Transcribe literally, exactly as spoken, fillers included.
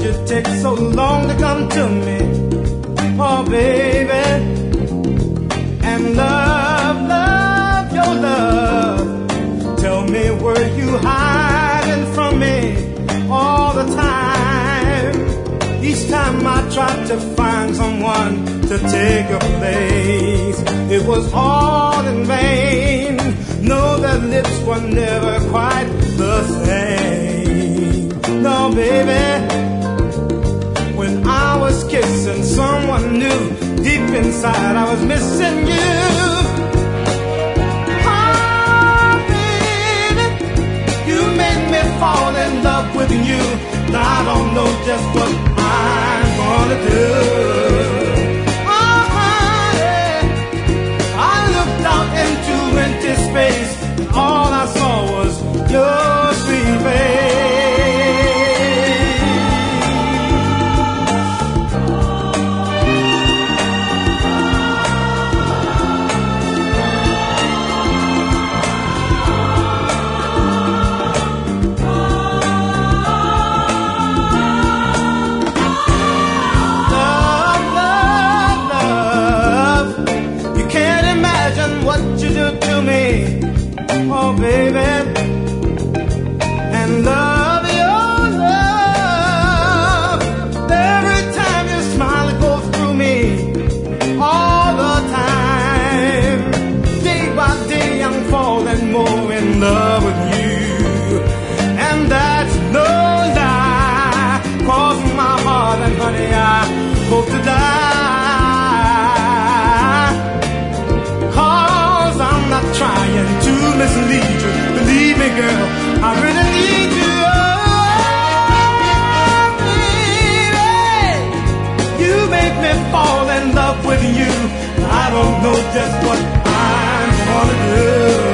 you take so long to come to me? Oh, baby. And love, love, your love. Tell me, were you hiding from me all the time? Each time I tried to find someone to take your place, it was all in vain. No, their lips were never quite the same. No, baby. When I was kissing someone new, deep inside I was missing you. Oh, baby, you made me fall in love with you. Now I don't know just what I'm gonna do. Oh, honey, I looked out into empty space, and all I saw was your sweet face. Oh, baby, and love, your love. Every time you smile, it goes through me all the time. Day by day, I'm falling more in love with you, and that's no lie. Cross my heart, and honey, I hope to die. Cause I'm not trying to mislead you. Believe me, girl, I really need you. Oh, baby, you make me fall in love with you. I don't know just what I'm gonna do.